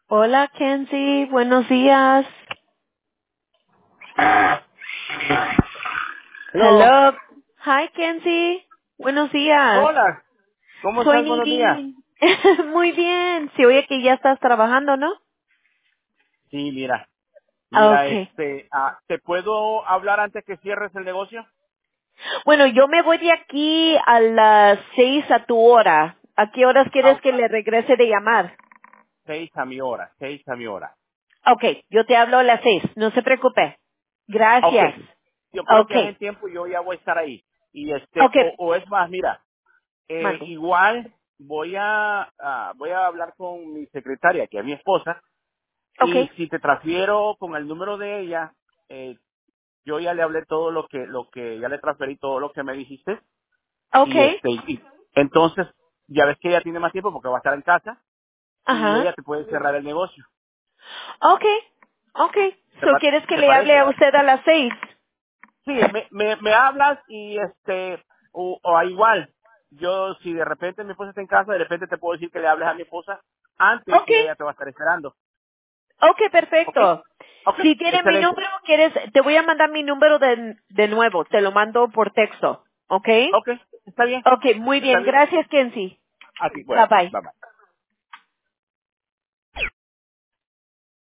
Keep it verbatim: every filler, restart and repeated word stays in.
Hola, Kenzie. Buenos días. Hello. Hello. Hi, Kenzie. Buenos días. Hola. ¿Cómo Soy estás? Buenos días. Nidin. Muy bien. Se oye que ya estás trabajando, ¿no? Sí, mira. Mira, Okay. este, ah, ¿te puedo hablar antes que cierres el negocio? Bueno, yo me voy de aquí a las seis a tu hora. ¿A qué horas Ah, quieres que le regrese de llamar? seis a mi hora, seis a mi hora. Okay, yo te hablo a las seis. No se preocupe. Ok. Gracias. Yo creo que en Okay. tiempo yo ya voy a estar ahí. Y este, o, Okay. o es más, mira, eh, Mande. igual voy a, ah, voy a hablar con mi secretaria, que es mi esposa, y Okay. si te transfiero con el número de ella, eh, yo ya le hablé todo lo que, lo que, ya le transferí todo lo que me dijiste, y Okay. este y entonces ya ves que ella tiene más tiempo porque va a estar en casa y Ajá. ella te puede cerrar el negocio. Okay, okay. ¿Te, So, pa- ¿quieres que te le hable parece? a usted a las seis? Sí, me, me, me hablas y este o, o a igual yo si de repente mi esposa está en casa de repente te puedo decir que le hables a mi esposa antes y Okay, ella te va a estar esperando. okay, ¿Ok? perfecto. Ok, Si tiene mi excelente. número, quieres, te voy a mandar mi número de, de nuevo. Te lo mando por texto. Okay? Ok, está bien, Okay, muy está bien. bien. Gracias, Kenzie. Así, Bye bueno, bye. bye bye.